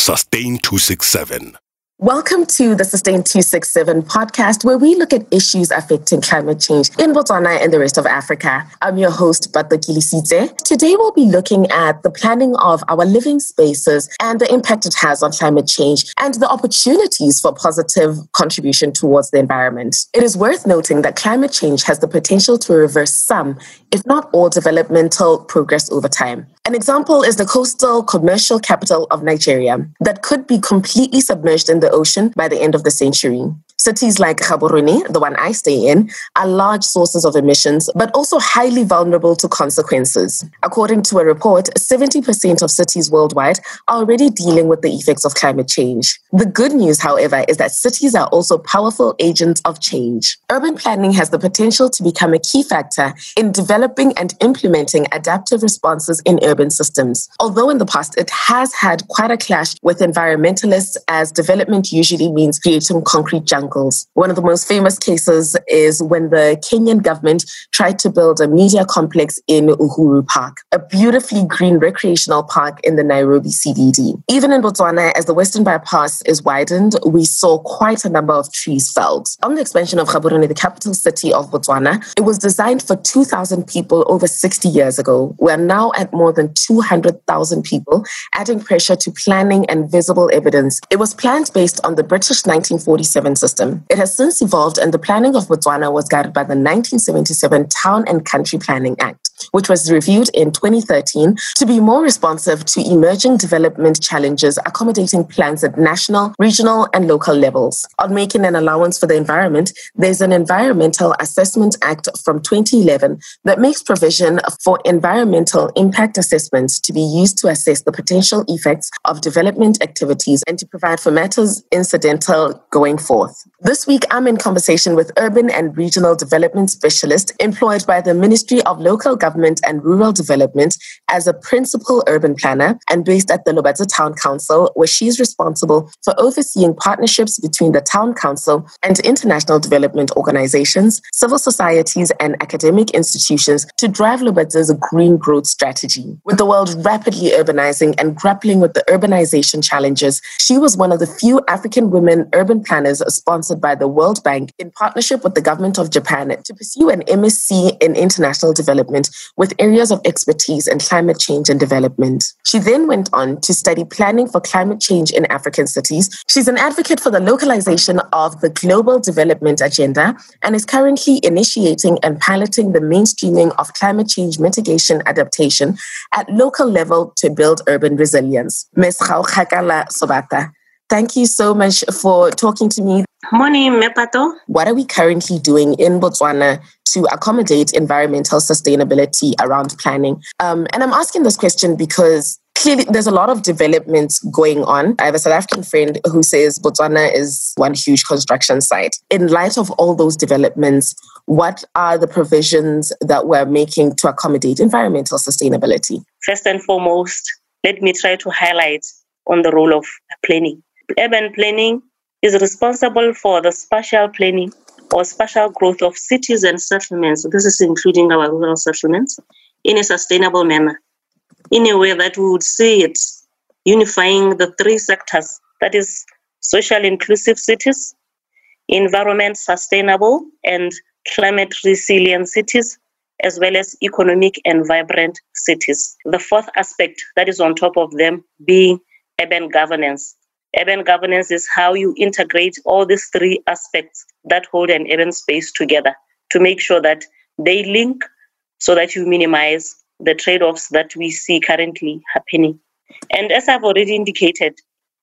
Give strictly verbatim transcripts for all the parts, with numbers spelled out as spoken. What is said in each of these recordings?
Sustain two sixty-seven. Welcome to the Sustain two sixty-seven podcast, where we look at issues affecting climate change in Botswana and the rest of Africa. I'm your host, Batho Kilisitse. Today, we'll be looking at the planning of our living spaces and the impact it has on climate change and the opportunities for positive contribution towards the environment. It is worth noting that climate change has the potential to reverse some, if not all, developmental progress over time. An example is the coastal commercial capital of Nigeria that could be completely submerged in the ocean by the end of the century. Cities like Gaborone, the one I stay in, are large sources of emissions, but also highly vulnerable to consequences. According to a report, seventy percent of cities worldwide are already dealing with the effects of climate change. The good news, however, is that cities are also powerful agents of change. Urban planning has the potential to become a key factor in developing and implementing adaptive responses in urban systems. Although in the past it has had quite a clash with environmentalists, as development usually means creating concrete jungles. One of the most famous cases is when the Kenyan government tried to build a media complex in Uhuru Park, a beautifully green recreational park in the Nairobi C B D. Even in Botswana, as the Western Bypass is widened, we saw quite a number of trees felled. On the expansion of Gaborone, the capital city of Botswana, it was designed for two thousand people over sixty years ago. We are now at more than two hundred thousand people, adding pressure to planning and visible evidence. It was planned based on the British nineteen forty-seven system. It has since evolved, and the planning of Botswana was guided by the nineteen seventy-seven Town and Country Planning Act, which was reviewed in twenty thirteen to be more responsive to emerging development challenges, accommodating plans at national, regional, and local levels. On making an allowance for the environment, there's an Environmental Assessment Act from twenty eleven that makes provision for environmental impact assessments to be used to assess the potential effects of development activities and to provide for matters incidental going forth. This week, I'm in conversation with urban and regional development specialist employed by the Ministry of Local Government and Rural Development as a principal urban planner and based at the Lobatse Town Council, where she's responsible for overseeing partnerships between the Town Council and international development organizations, civil societies, and academic institutions to drive Lobatse's green growth strategy. With the world rapidly urbanizing and grappling with the urbanization challenges, she was one of the few African women urban planners sponsored by the World Bank in partnership with the government of Japan to pursue an M S c in international development with areas of expertise in climate change and development. She then went on to study planning for climate change in African cities. She's an advocate for the localization of the global development agenda and is currently initiating and piloting the mainstreaming of climate change mitigation adaptation at local level to build urban resilience. Miz Gaukgakala Sobata, thank you so much for talking to me. Morning, Mepato. What are we currently doing in Botswana to accommodate environmental sustainability around planning? Um, and I'm asking this question because clearly there's a lot of developments going on. I have a South African friend who says Botswana is one huge construction site. In light of all those developments, what are the provisions that we're making to accommodate environmental sustainability? First and foremost, let me try to highlight on the role of planning. Urban planning is responsible for the spatial planning or spatial growth of cities and settlements. This is including our rural settlements in a sustainable manner, in a way that we would see it unifying the three sectors, that is social inclusive cities, environment sustainable and climate resilient cities, as well as economic and vibrant cities. The fourth aspect that is on top of them being urban governance. Urban governance is how you integrate all these three aspects that hold an urban space together to make sure that they link so that you minimize the trade-offs that we see currently happening. And as I've already indicated,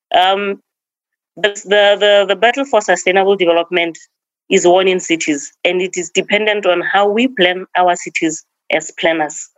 um, the, the, the battle for sustainable development is won in cities, and it is dependent on how we plan our cities as planners.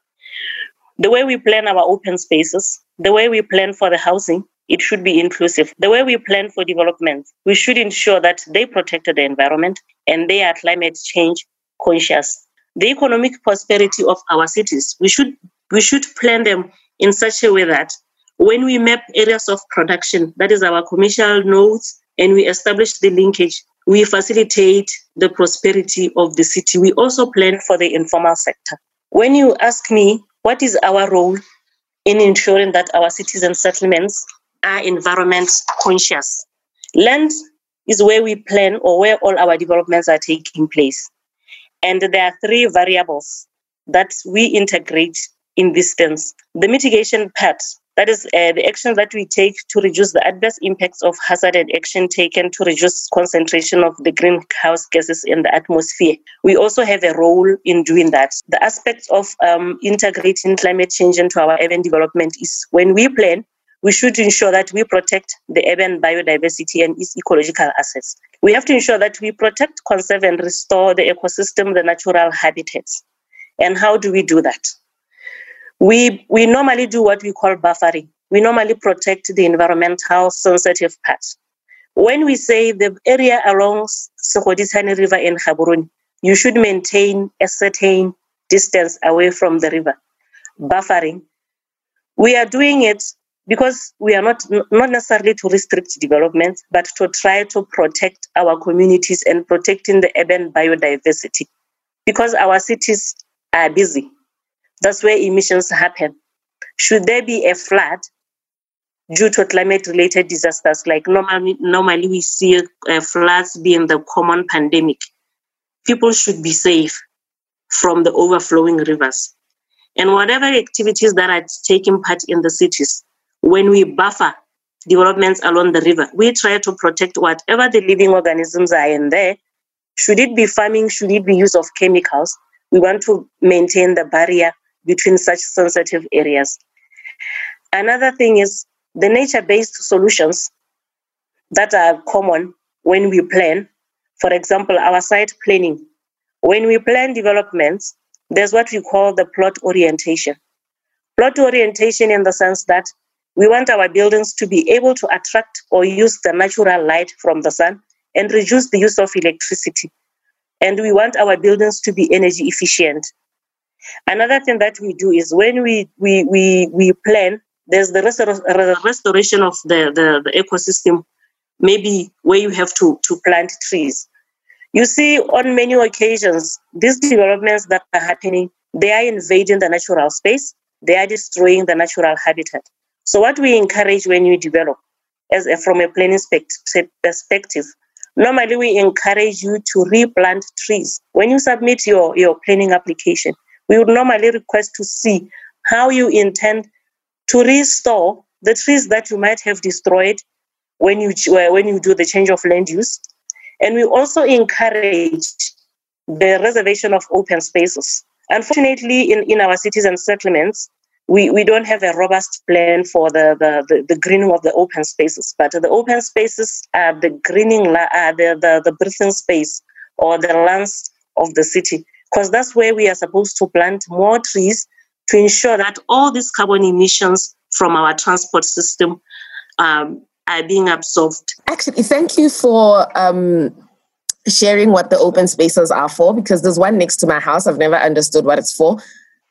The way we plan our open spaces, the way we plan for the housing, it should be inclusive. The way we plan for development, we should ensure that they protect the environment and they are climate change conscious. The economic prosperity of our cities, we should we should plan them in such a way that when we map areas of production, that is our commercial nodes, and we establish the linkage, we facilitate the prosperity of the city. We also plan for the informal sector. When you ask me, what is our role in ensuring that our cities and settlements are environment conscious. Land is where we plan or where all our developments are taking place. And there are three variables that we integrate in this sense. The mitigation part, that is uh, the actions that we take to reduce the adverse impacts of hazard and action taken to reduce concentration of the greenhouse gases in the atmosphere. We also have a role in doing that. The aspects of um, integrating climate change into our urban development is when we plan, we should ensure that we protect the urban biodiversity and its ecological assets. We have to ensure that we protect, conserve, and restore the ecosystem, the natural habitats. And how do we do that? We, we normally do what we call buffering. We normally protect the environmental sensitive parts. When we say the area along Sekgodisane River in Gaborone, you should maintain a certain distance away from the river. Buffering. We are doing it because we are not, not necessarily to restrict development, but to try to protect our communities and protecting the urban biodiversity. Because our cities are busy. That's where emissions happen. Should there be a flood due to climate-related disasters, like normally, normally we see uh, floods being the common pandemic, people should be safe from the overflowing rivers. And whatever activities that are taking part in the cities, when we buffer developments along the river, we try to protect whatever the living organisms are in there. Should it be farming, should it be use of chemicals, we want to maintain the barrier between such sensitive areas. Another thing is the nature-based solutions that are common when we plan. For example, our site planning. When we plan developments, there's what we call the plot orientation. Plot orientation in the sense that we want our buildings to be able to attract or use the natural light from the sun and reduce the use of electricity. And we want our buildings to be energy efficient. Another thing that we do is when we we we, we plan, there's the restor- restoration of the, the, the ecosystem, maybe where you have to, to plant trees. You see, on many occasions, these developments that are happening, they are invading the natural space, they are destroying the natural habitat. So what we encourage when you develop, as a, from a planning perspective, normally we encourage you to replant trees. When you submit your, your planning application, we would normally request to see how you intend to restore the trees that you might have destroyed when you, when you do the change of land use. And we also encourage the reservation of open spaces. Unfortunately, in, in our cities and settlements, we, we don't have a robust plan for the, the, the, the greening of the open spaces. But the open spaces are the greening, are the, the, the breathing space or the lands of the city, because that's where we are supposed to plant more trees to ensure that all these carbon emissions from our transport system um, are being absorbed. Actually, thank you for um, sharing what the open spaces are for, because there's one next to my house. I've never understood what it's for.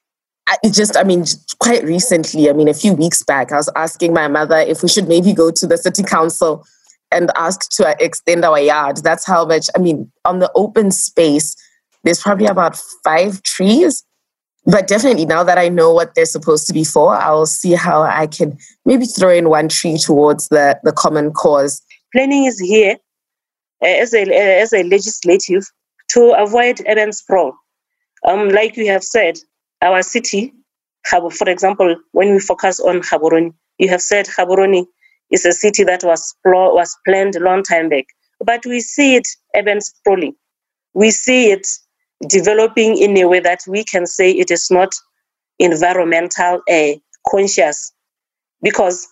I, it just, I mean, quite recently, I mean, a few weeks back, I was asking my mother if we should maybe go to the city council and ask to extend our yard. That's how much, I mean, on the open space, there's probably about five trees. But definitely now that I know what they're supposed to be for, I'll see how I can maybe throw in one tree towards the, the common cause. Planning is here uh, as, a, uh, as a legislative to avoid urban sprawl. Um, like you have said, our city, for example, when we focus on Gaborone, you have said Gaborone is a city that was, was planned a long time back. But we see it urban sprawling. We see it developing in a way that we can say it is not environmental uh, conscious, because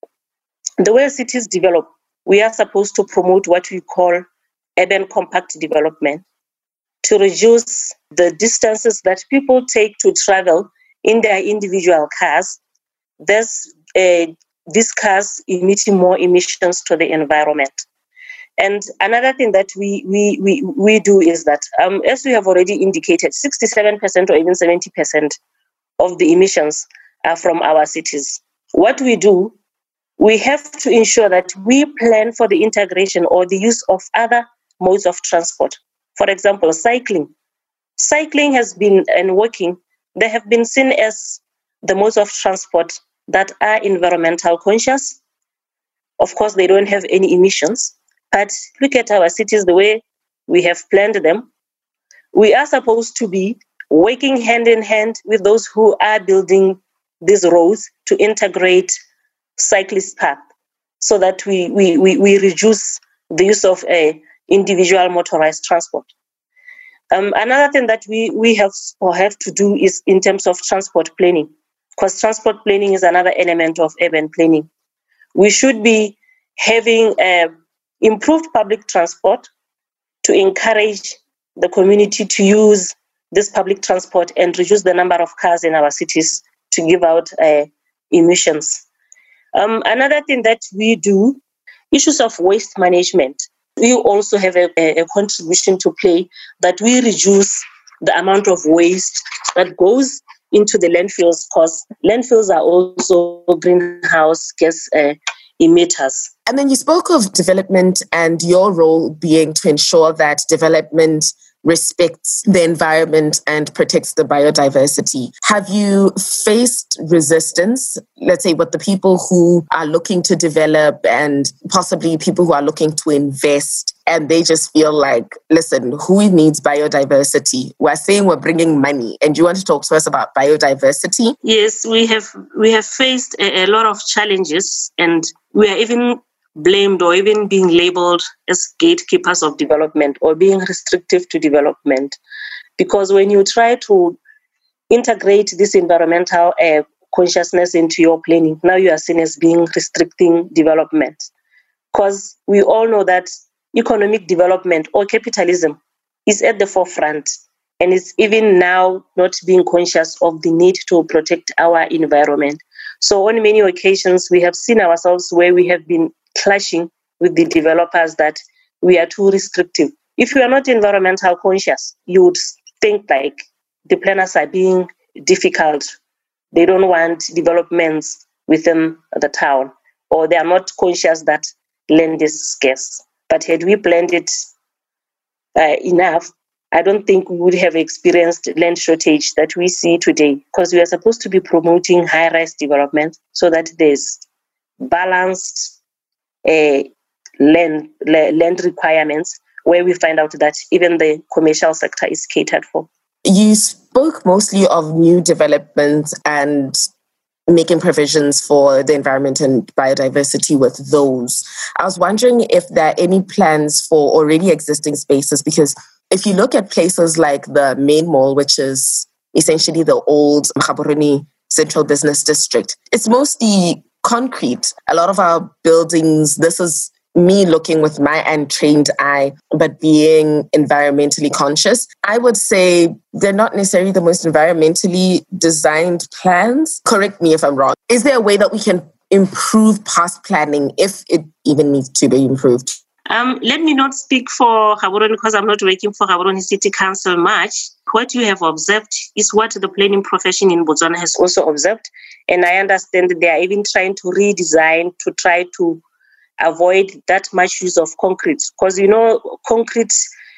the way cities develop, we are supposed to promote what we call urban compact development to reduce the distances that people take to travel in their individual cars. There's uh, these cars emitting more emissions to the environment. And another thing that we we we, we do is that, um, as we have already indicated, sixty-seven percent or even seventy percent of the emissions are from our cities. What we do, we have to ensure that we plan for the integration or the use of other modes of transport. For example, cycling. Cycling has been and walking, they have been seen as the modes of transport that are environmental conscious, Of course, they don't have any emissions, but look at our cities, the way we have planned them. We are supposed to be working hand in hand with those who are building these roads to integrate cyclist path so that we, we, we, we reduce the use of uh, individual motorized transport. Um, another thing that we, we have or have to do is in terms of transport planning, because transport planning is another element of urban planning. We should be having uh, improved public transport to encourage the community to use this public transport and reduce the number of cars in our cities to give out uh, emissions. Um, another thing that we do, issues of waste management. We also have a, a contribution to play that we reduce the amount of waste that goes into the landfills, because landfills are also greenhouse gas uh, emitters. And then you spoke of development and your role being to ensure that development respects the environment and protects the biodiversity. Have you faced resistance, let's say, with the people who are looking to develop and possibly people who are looking to invest, and they just feel like, listen, who needs biodiversity? We're saying we're bringing money, and you want to talk to us about biodiversity? Yes, we have we have faced a, a lot of challenges, and we are even blamed or even being labeled as gatekeepers of development or being restrictive to development. Because when you try to integrate this environmental uh, consciousness into your planning, now you are seen as being restricting development. Because we all know that economic development or capitalism is at the forefront, and it's even now not being conscious of the need to protect our environment. So on many occasions, we have seen ourselves where we have been clashing with the developers that we are too restrictive. If you are not environmental conscious, you would think like the planners are being difficult. They don't want developments within the town, or they are not conscious that land is scarce. But had we planned it uh, enough, I don't think we would have experienced land shortage that we see today, because we are supposed to be promoting high-rise development so that there's balanced uh, land, land requirements, where we find out that even the commercial sector is catered for. You spoke mostly of new developments and making provisions for the environment and biodiversity with those. I was wondering if there are any plans for already existing spaces, because if you look at places like the main mall, which is essentially the old Gaborone Central Business District, it's mostly concrete. A lot of our buildings, this is me looking with my untrained eye, but being environmentally conscious. I would say they're not necessarily the most environmentally designed plans. Correct me if I'm wrong. Is there a way that we can improve past planning, if it even needs to be improved? Um, let me not speak for Gaborone, because I'm not working for Gaborone City Council much. What you have observed is what the planning profession in Botswana has also observed. And I understand that they are even trying to redesign to try to avoid that much use of concrete. Because, you know, concrete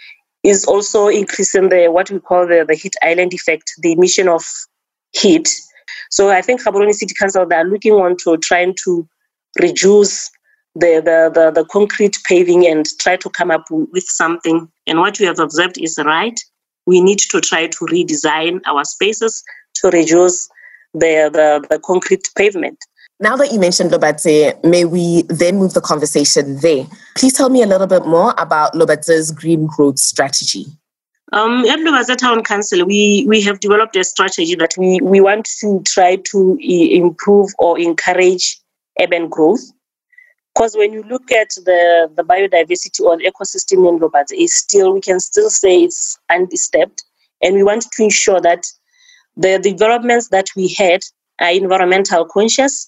is also increasing the what we call the, the heat island effect, the emission of heat. So I think Gaborone City Council, they are looking on to trying to reduce The, the, the, the concrete paving and try to come up with something. And what we have observed is right. We need to try to redesign our spaces to reduce the, the, the concrete pavement. Now that you mentioned Lobatse, may we then move the conversation there. Please tell me a little bit more about Lobatse's green growth strategy. Um, at Lobatse Town Council, we, we have developed a strategy that we, we want to try to improve or encourage urban growth. Because when you look at the, the biodiversity or the ecosystem in Lobatse, is still, we can still say it's undisturbed. And we want to ensure that the developments that we had are environmental conscious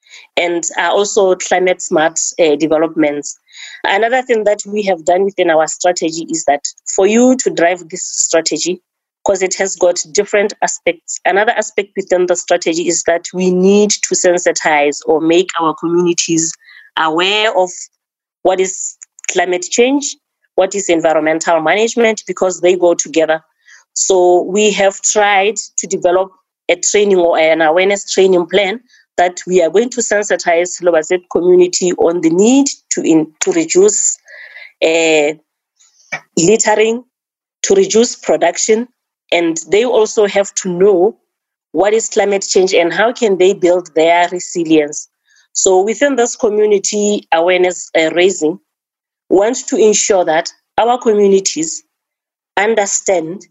and are also climate smart uh, developments. Another thing that we have done within our strategy is that for you to drive this strategy, because it has got different aspects, another aspect within the strategy is that we need to sensitize or make our communities aware of what is climate change, what is environmental management, because they go together. So we have tried to develop a training or an awareness training plan that we are going to sensitize Lobatse community on the need to in, to reduce uh, littering, to reduce production, and they also have to know what is climate change and how can they build their resilience. So within this community awareness uh, raising, we want to ensure that our communities understand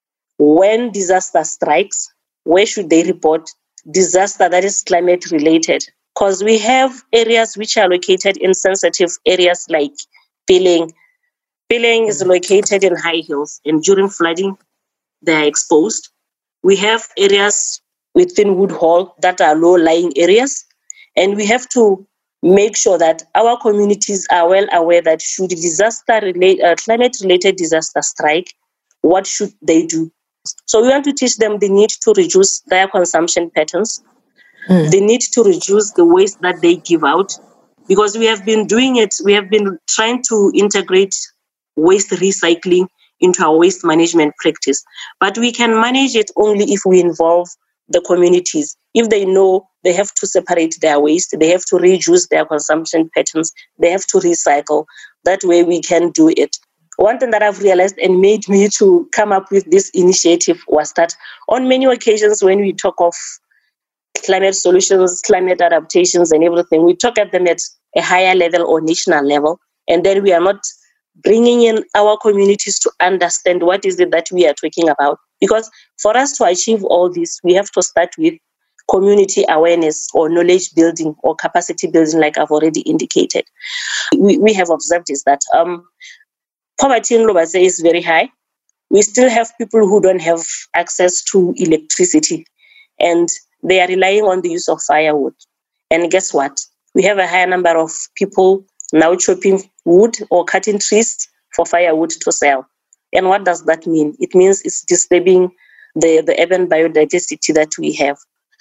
when disaster strikes, where should they report disaster that is climate related. Because we have areas which are located in sensitive areas like Peleng. Peleng is located in high hills, and during flooding, they are exposed. We have areas within Woodhall that are low-lying areas, and we have to make sure that our communities are well aware that should disaster relate, uh, climate-related disaster strike, what should they do? So we want to teach them the need to reduce their consumption patterns, mm. the need to reduce the waste that they give out, because we have been doing it, we have been trying to integrate waste recycling into our waste management practice. But we can manage it only if we involve the communities. If they know they have to separate their waste, they have to reduce their consumption patterns, they have to recycle. That way we can do it. One thing that I've realized and made me to come up with this initiative was that on many occasions when we talk of climate solutions, climate adaptations and everything, we talk at them at a higher level or national level, and then we are not bringing in our communities to understand what is it that we are talking about. Because for us to achieve all this, we have to start with community awareness or knowledge building or capacity building, like I've already indicated. We, we have observed is that um, poverty in Lobatse is very high. We still have people who don't have access to electricity, and they are relying on the use of firewood. And guess what? We have a higher number of people now chopping wood or cutting trees for firewood to sell. And what does that mean? It means it's disturbing the, the urban biodiversity that we have.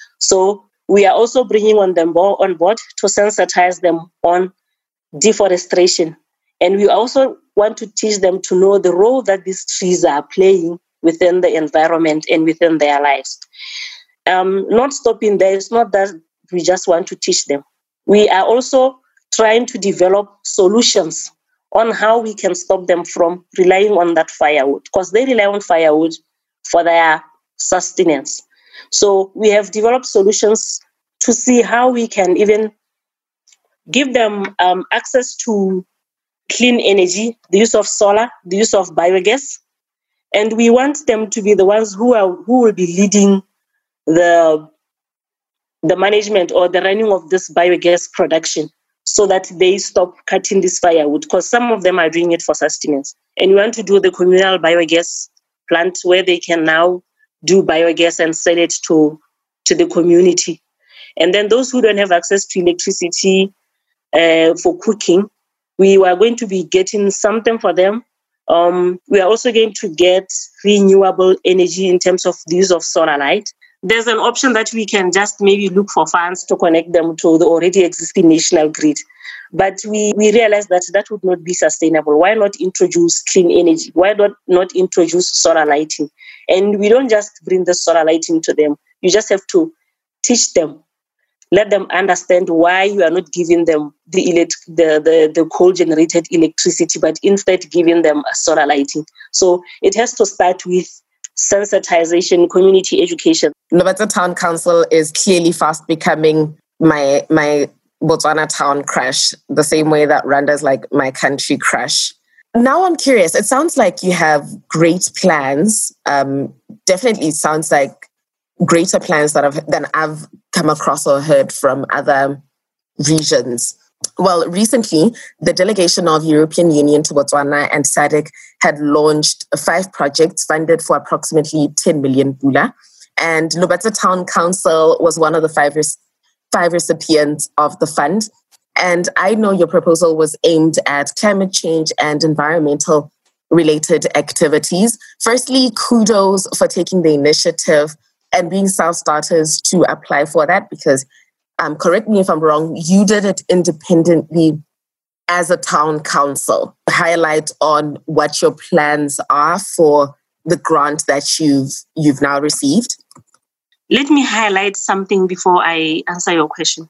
So we are also bringing on them bo- on board to sensitize them on deforestation. And we also want to teach them to know the role that these trees are playing within the environment and within their lives. Um, not stopping there, it's not that we just want to teach them. We are also trying to develop solutions on how we can stop them from relying on that firewood, because they rely on firewood for their sustenance. So we have developed solutions to see how we can even give them um, access to clean energy, the use of solar, the use of biogas. And we want them to be the ones who are who will be leading the, the management or the running of this biogas production, so that they stop cutting this firewood, because some of them are doing it for sustenance. And we want to do the communal biogas plant where they can now do biogas and sell it to, to the community. And then those who don't have access to electricity uh, for cooking, we are going to be getting something for them. Um, we are also going to get renewable energy in terms of the use of solar light. There's an option that we can just maybe look for funds to connect them to the already existing national grid. But we, we realize that that would not be sustainable. Why not introduce clean energy? Why not, not introduce solar lighting? And we don't just bring the solar lighting to them. You just have to teach them, let them understand why you are not giving them the elect- the, the, the coal-generated electricity, but instead giving them a solar lighting. So it has to start with sensitization, community education. Lobatse Town Council is clearly fast becoming my my Botswana town crush, the same way that Rwanda is like my country crush. Now I'm curious, it sounds like you have great plans. Um, definitely sounds like greater plans that I've, than I've come across or heard from other regions. Well, recently, the delegation of European Union to Botswana and S A D C had launched five projects funded for approximately ten million pula. And Lobatse Town Council was one of the five, res- five recipients of the fund. And I know your proposal was aimed at climate change and environmental related activities. Firstly, kudos for taking the initiative and being self-starters to apply for that, because Um, correct me if I'm wrong, you did it independently as a town council. Highlight on what your plans are for the grant that you've you've now received. Let me highlight something before I answer your question.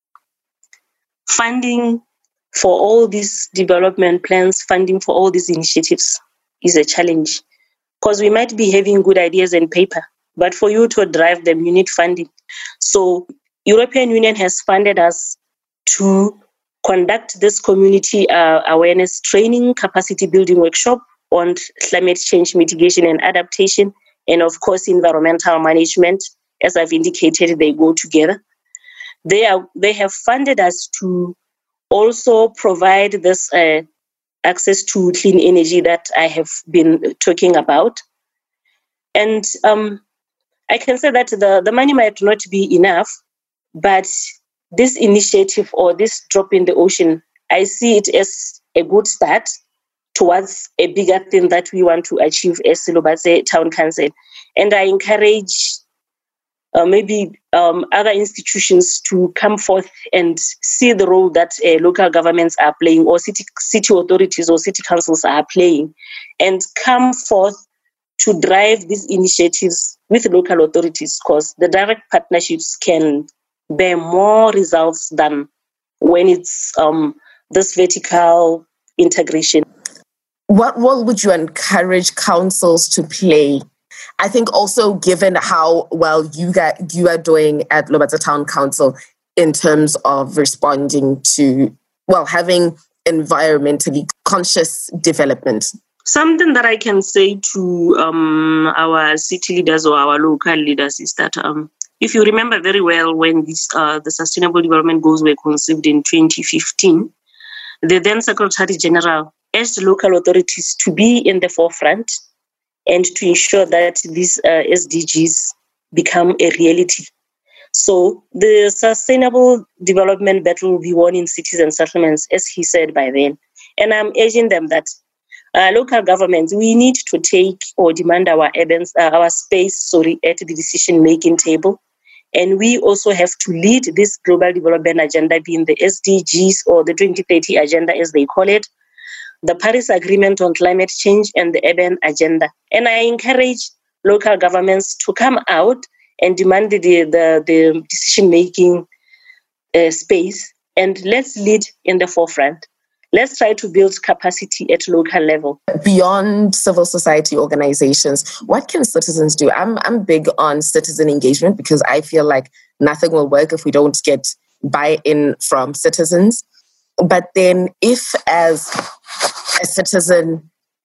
Funding for all these development plans, funding for all these initiatives is a challenge, because we might be having good ideas on paper, but for you to drive them, you need funding. So European Union has funded us to conduct this community uh, awareness training, capacity building workshop on climate change mitigation and adaptation, and of course, environmental management. As I've indicated, they go together. They are they have funded us to also provide this uh, access to clean energy that I have been talking about. And um, I can say that the, the money might not be enough, but this initiative or this drop in the ocean, I see it as a good start towards a bigger thing that we want to achieve as Lobatse Town Council. And I encourage uh, maybe um, other institutions to come forth and see the role that uh, local governments are playing, or city, city authorities or city councils are playing, and come forth to drive these initiatives with local authorities, because the direct partnerships can bear more results than when it's um, this vertical integration. What role would you encourage councils to play? I think also given how well you got, you are doing at Lobatse Town Council in terms of responding to, well, having environmentally conscious development. Something that I can say to um, our city leaders or our local leaders is that um, if you remember very well, when this, uh, the Sustainable Development Goals were conceived in twenty fifteen, the then Secretary General asked local authorities to be in the forefront and to ensure that these uh, S D Gs become a reality. So the sustainable development battle will be won in cities and settlements, as he said by then. And I'm urging them that uh, local governments, we need to take or demand our, evidence, uh, our space sorry, at the decision-making table. And we also have to lead this global development agenda, being the S D Gs or the twenty thirty agenda, as they call it, the Paris Agreement on climate change, and the urban agenda. And I encourage local governments to come out and demand the, the, the decision-making uh, space, and let's lead in the forefront. Let's try to build capacity at local level. Beyond civil society organizations, what can citizens do? I'm I'm big on citizen engagement, because I feel like nothing will work if we don't get buy-in from citizens. But then if as a citizen,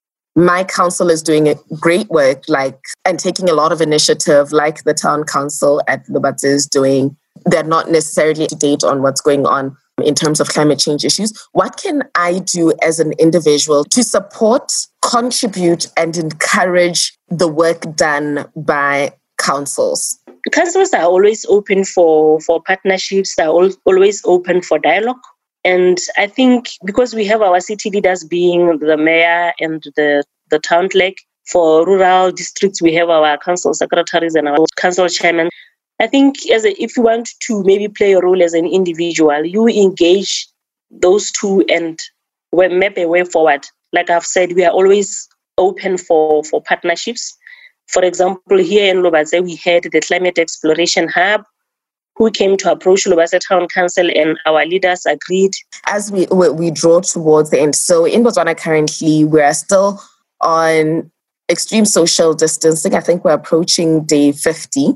my council is doing a great work, like, and taking a lot of initiative, like the town council at Lobatse is doing, they're not necessarily up to date on what's going on in terms of climate change issues. What can I do as an individual to support, contribute, and encourage the work done by councils? Councils are always open for, for partnerships, they're al- always open for dialogue. And I think because we have our city leaders being the mayor and the, the town clerk, for rural districts, we have our council secretaries and our council chairmen. I think as a, if you want to maybe play a role as an individual, you engage those two and map a way forward. Like I've said, we are always open for, for partnerships. For example, here in Lobatse, we had the Climate Exploration Hub, who came to approach Lobatse Town Council, and our leaders agreed. As we we draw towards the end, so in Botswana currently, we are still on extreme social distancing. I think we're approaching day fifty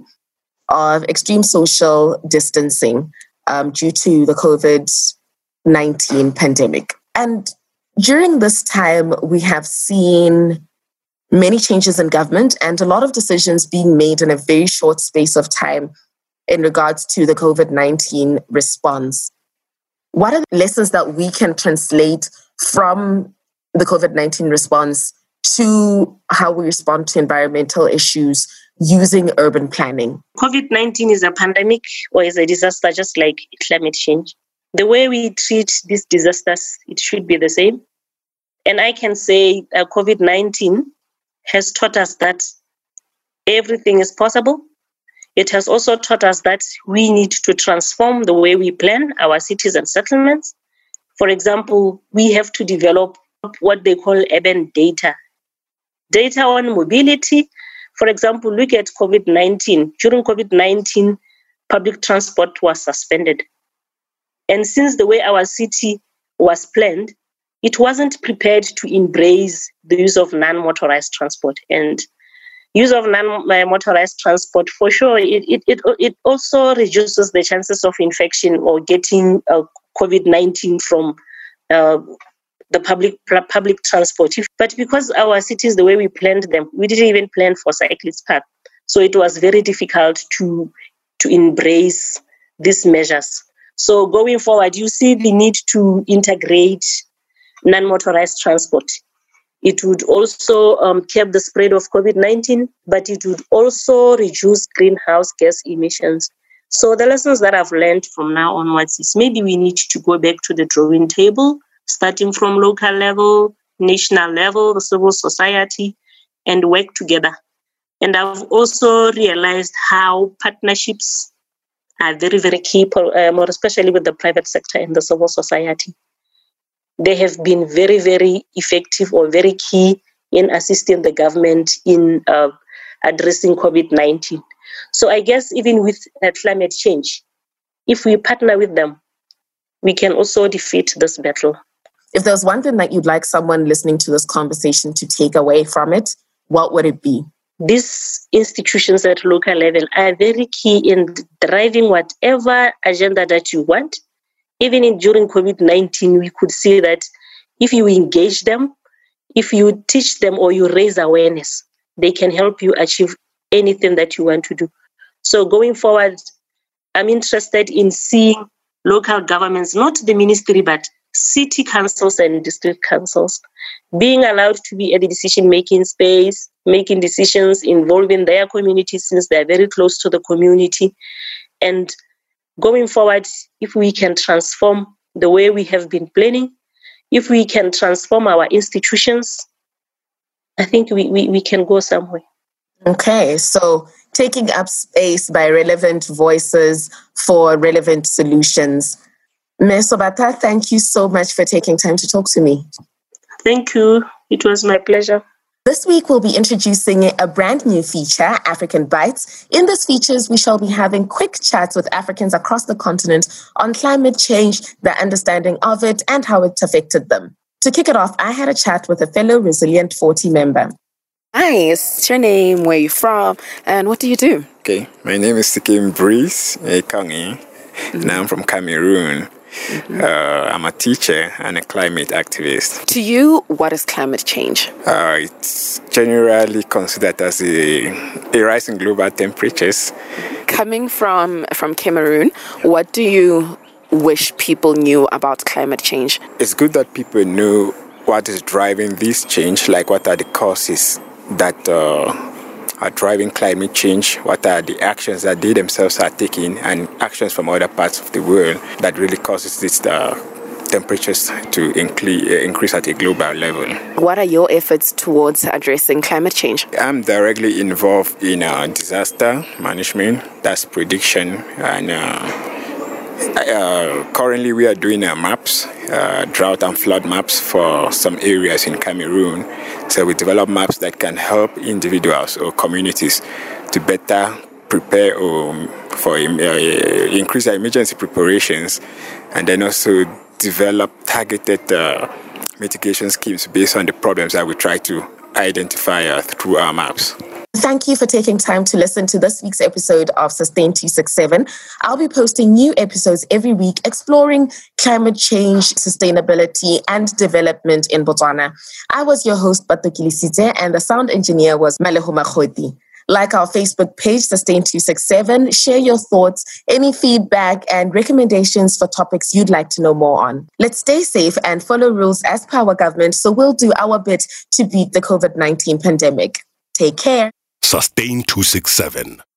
of extreme social distancing um, due to the COVID nineteen pandemic. And during this time, we have seen many changes in government and a lot of decisions being made in a very short space of time in regards to the COVID nineteen response. What are the lessons that we can translate from the COVID nineteen response to how we respond to environmental issues using urban planning? COVID nineteen is a pandemic or is a disaster, just like climate change. The way we treat these disasters, it should be the same. And I can say uh, COVID nineteen has taught us that everything is possible. It has also taught us that we need to transform the way we plan our cities and settlements. For example, we have to develop what they call urban data. Data on mobility, For example, look at COVID nineteen. During COVID nineteen, public transport was suspended. And since the way our city was planned, it wasn't prepared to embrace the use of non-motorized transport. And use of non-motorized transport, for sure, it, it, it, it also reduces the chances of infection or getting uh, COVID nineteen from uh, the public public transport. But because our cities, the way we planned them, we didn't even plan for cyclist path. So it was very difficult to, to embrace these measures. So going forward, you see the need to integrate non-motorized transport. It would also um, curb the spread of COVID nineteen, but it would also reduce greenhouse gas emissions. So the lessons that I've learned from now onwards is maybe we need to go back to the drawing table, starting from local level, national level, the civil society, and work together. And I've also realized how partnerships are very, very key, uh, more especially with the private sector and the civil society. They have been very, very effective or very key in assisting the government in uh, addressing COVID nineteen. So I guess even with uh, climate change, if we partner with them, we can also defeat this battle. If there's one thing that you'd like someone listening to this conversation to take away from it, what would it be? These institutions at local level are very key in driving whatever agenda that you want. Even in, during COVID nineteen, we could see that if you engage them, if you teach them or you raise awareness, they can help you achieve anything that you want to do. So going forward, I'm interested in seeing local governments, not the ministry, but city councils and district councils, being allowed to be at the decision-making space, making decisions involving their community since they're very close to the community. And going forward, if we can transform the way we have been planning, if we can transform our institutions, I think we, we, we can go somewhere. Okay, so taking up space by relevant voices for relevant solutions. Miz Sobata, thank you so much for taking time to talk to me. Thank you. It was my pleasure. This week, we'll be introducing a brand new feature, African Bites. In this features, we shall be having quick chats with Africans across the continent on climate change, their understanding of it, and how it affected them. To kick it off, I had a chat with a fellow Resilient forty member. Hi, what's your name, where are you from, and what do you do? Okay, my name is Sikim Breeze Ekangi, mm-hmm. and I'm from Cameroon. Mm-hmm. Uh, I'm a teacher and a climate activist. To you, what is climate change? Uh, it's generally considered as a, a rise in global temperatures. Coming from, from Cameroon, what do you wish people knew about climate change? It's good that people know what is driving this change, like what are the causes that uh, are driving climate change, what are the actions that they themselves are taking, and actions from other parts of the world that really causes these uh, temperatures to incre- uh, increase at a global level. What are your efforts towards addressing climate change? I'm directly involved in uh, disaster management, that's prediction, and uh, uh, currently we are doing uh, maps, uh, drought and flood maps for some areas in Cameroon. So we develop maps that can help individuals or communities to better prepare or for uh, increase their emergency preparations, and then also develop targeted uh, mitigation schemes based on the problems that we try to identify uh, through our maps. Thank you for taking time to listen to this week's episode of Sustain two sixty-seven. I'll be posting new episodes every week exploring climate change, sustainability, and development in Botswana. I was your host, Batlo Kilisitse, and the sound engineer was Maleho Makhoti. Like our Facebook page, Sustain two sixty-seven, share your thoughts, any feedback, and recommendations for topics you'd like to know more on. Let's stay safe and follow rules as per our government, so we'll do our bit to beat the COVID nineteen pandemic. Take care. Sustain two sixty-seven.